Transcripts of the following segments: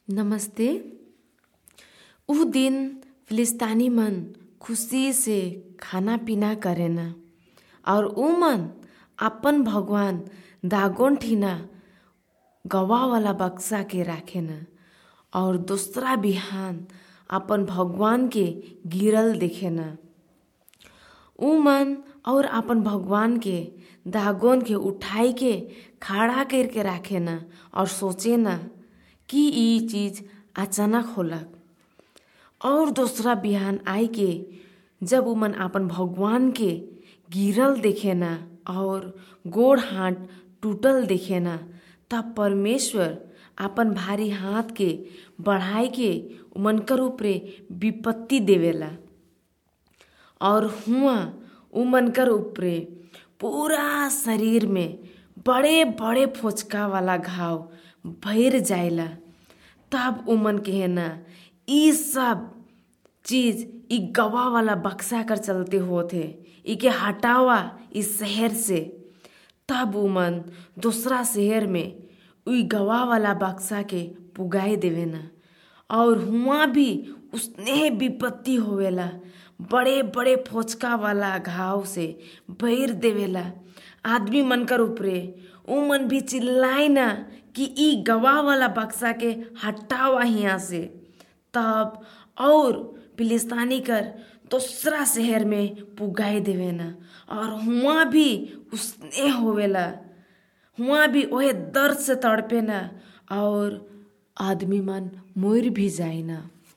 नमस्ते। ऊ दिन फिलिस्तानी मन खुशी से खाना पीना करेन और ऊ मन अपन भगवान दागोन ठीना गवाह वाला बक्सा के राखेन और दूसरा बिहान अपन भगवान के गिरल देखेन। ऊ मन और अपन भगवान के दागोन के उठाई के खड़ा करके राखेन और सोचेन कि ई चीज अचानक होलक। और दूसरा बिहान आई के जब ऊ मन अपन भगवान के गिरल देखेन और गोड़ हाथ टूटल देखेन, तब परमेश्वर अपन भारी हाथ के बढ़ाई के उमनकर ऊपरे विपत्ति देवेला और हुआ उमनकर ऊपरे पूरा शरीर में बड़े बड़े फोचका वाला घाव भर जाएला। तब उमन कहेना ई सब चीज ई गवाह वाला बक्सा कर चलते होते, इके हटावा इस शहर से। तब उमन दूसरा शहर में उई गवाह वाला बक्सा के पुगाई देवेना और हुआ भी उसने विपत्ति होवेला, बड़े बड़े फोचका वाला घाव से भर देवेला। आदमी मनकर ऊपरे उमन भी चिल्लाए ना कि ई गवाह वाला बक्सा के हटावा यहाँ से। तब और फिलिस्तानी कर दूसरा शहर में पुगाई देवेना और हुआ भी उसने होवेला, हुआ भी ओहे दर्द से तड़पेना और आदमी मन मोर भी जाइना।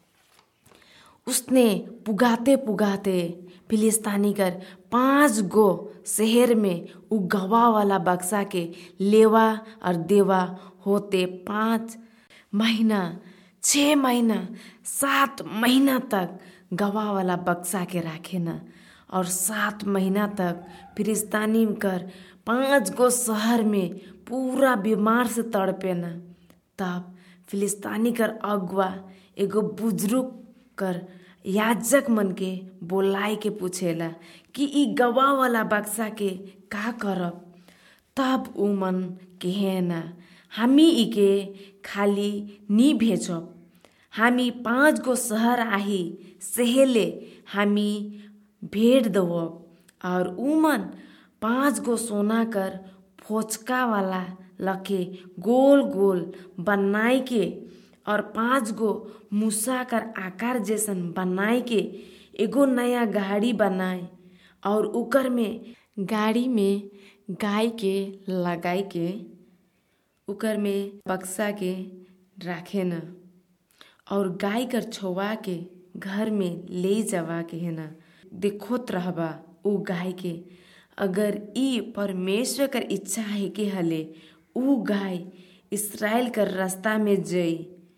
उसने पुगाते पुगाते फिलिस्तानी कर 5 गो शहर में उ गवाह वाला बक्सा के लेवा और देवा होते 5 महीना 6 महीना 7 महीना तक गवाह वाला बक्सा के राखे न और 7 महीना तक फिलिस्तानी कर 5 गो शहर में पूरा बीमार से तड़पे न। तब फिलिस्तानी कर अगुआ एगो बुजुर्ग कर याजक मन के बोलाई के पूछेला कि ई गवाह वाला बक्सा के का करब। तब ऊ मन कहेना हामी इके खाली नी भेजब, हामी 5 गो शहर आही सहेले हामी भेट देवब। और ऊ मन 5 गो सोना कर फोचका वाला लखे गोल गोल बनाई के और 5 गो मूसा कर आकार जैसन बनाई के एगो नया गाड़ी बनाए और उकर में गाड़ी में गाय के लगाई के उकर में बक्सा के राखे न और गाय कर छोवा के घर में ले जावा के है न देखोत रहबा ऊ गाय के। अगर ई परमेश्वर कर इच्छा है कि हले ऊ गाय इस्राएल कर रास्ता में जई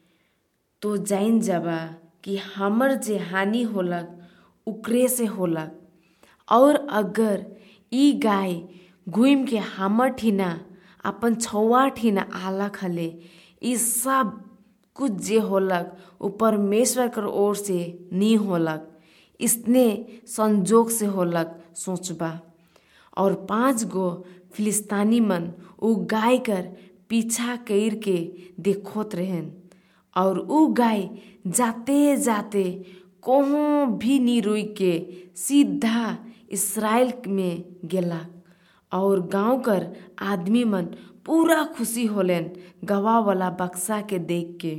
तो जाइन जाबा कि हमर जे हानि होलक उकरे से होलक। और अगर ई गाय घुम के हमर ठीना अपन छौवा ठीना आलक हले, ई सब कुछ जे होलक उ परमेश्वर कर ओर से नी होलक, इसने संजोग से होलक सोचबा। और 5 गो फिलिस्तानी मन उ गाय कर पीछा कर के देखोत रहन और ऊ गाय जाते जाते कोहों भी नी रुई के सीधा इस्राएल में गेला। और गांव कर आदमी मन पूरा खुशी होलेन गवाह वाला बक्सा के देख के।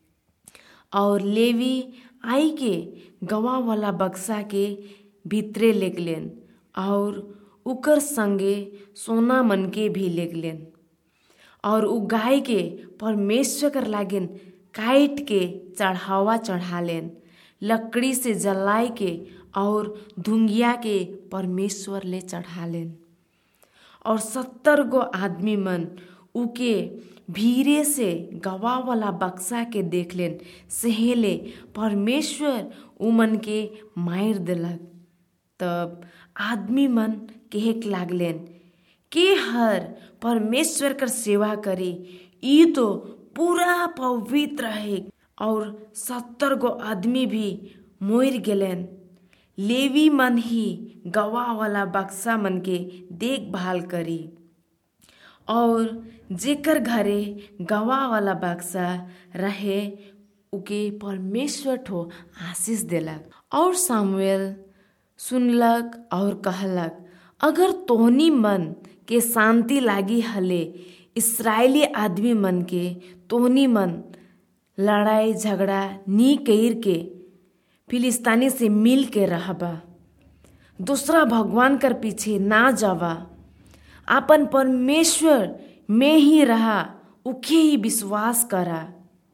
और लेवी आई के गवाह वाला बक्सा के भीतरे लेगलेन और उकर संगे सोना मन के भी लेगलेन और उ गाय के परमेश्वर कर लागेन काट के चढ़ावा चढ़ालेन, लकड़ी से जलाई के और धुंगिया के परमेश्वर ले चढ़ालेन। और 70 गो आदमी मन उके भीरे से गवाह वाला बक्सा के देख लेन सहेले परमेश्वर उमन के मार देलक। तब आदमी मन कहेक लागलेन के हर परमेश्वर कर सेवा करे, ई तो पूरा पवित्र है। और 70 गो आदमी भी मोर गेलेन। लेवी मन ही गवाह वाला बक्सा मन के देखभाल करी और जेकर घरे गवाह वाला बक्सा रहे उके परमेश्वर ठो आशीष देलक। और सामुएल सुनलक और कहलक, अगर तोहनी मन के शांति लागी हले इस्राएली आदमी मन के तोहनी मन लड़ाई झगड़ा नी कईर के फिलिस्तानी से मिल के रहबा, दूसरा भगवान कर पीछे ना जावा, आपन परमेश्वर में ही रहा, उके ही विश्वास करा।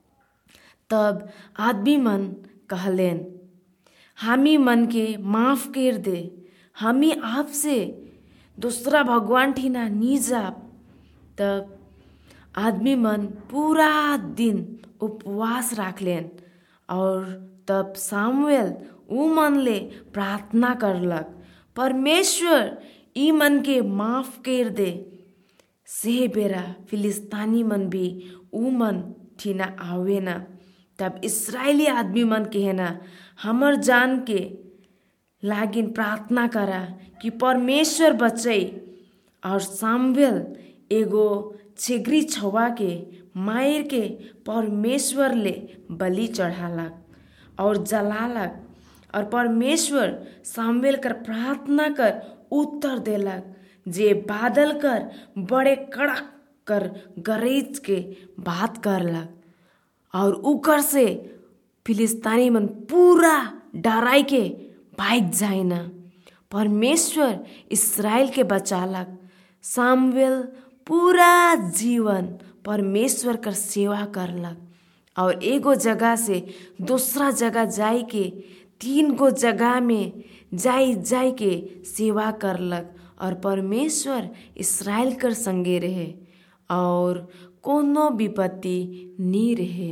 तब आदमी मन कहलेन, हामी मन के माफ कर दे, हमी आपसे दूसरा भगवान ठीना नी जाप। तब आदमी मन पूरा दिन उपवास राखलेन और तब सामुएल ऊ मन ले प्रार्थना करलक, परमेश्वर ई मन के माफ कर दे। से बेरा फिलिस्तानी मन भी ऊ मन ठीना आवे ना। तब इस्राएली आदमी मन कहेना, हमर जान के लागिन प्रार्थना करा कि परमेश्वर बचई। और सामुएल एगो छेगरी छवा के मायर के परमेश्वर ले बलि चढ़ालक और जलालक। और परमेश्वर सामुएल कर प्रार्थना कर उत्तर देलक, जे बादल कर बड़े कड़क कर गरज के बात करलक। और उकर से फिलिस्तानी मन पूरा डराई के भाग जाइना। परमेश्वर इस्राएल के बचालक। सामुएल पूरा जीवन परमेश्वर कर सेवा करलक और एगो जगह से दूसरा जगह जाई के 3 गो जगह में जाई के सेवा करलक। और परमेश्वर इस्राएल कर संगे रहे और कोनो विपत्ति नी रहे।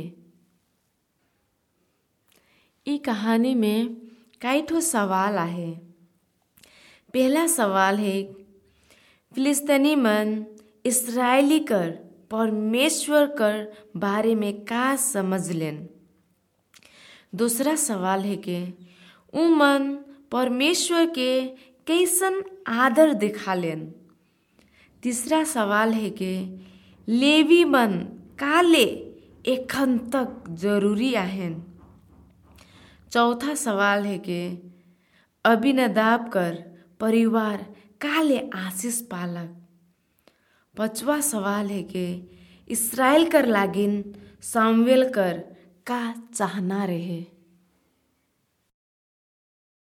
ई कहानी में कई ठो सवाल आहे। पहला सवाल है, फिलिस्तीनी मन इस्राएली कर परमेश्वर कर बारे में का समझ लेन। दूसरा सवाल है कि ऊ मन परमेश्वर के कैसन आदर दिखा लेन। तीसरा सवाल है कि लेवी मन काले एखन तक जरूरी आहेन। चौथा सवाल है कि अबीनदाब कर परिवार काले आशीष पालक। पांचवा सवाल है कि इस्राएल कर लागिन सामुएल कर का चाहना रहे।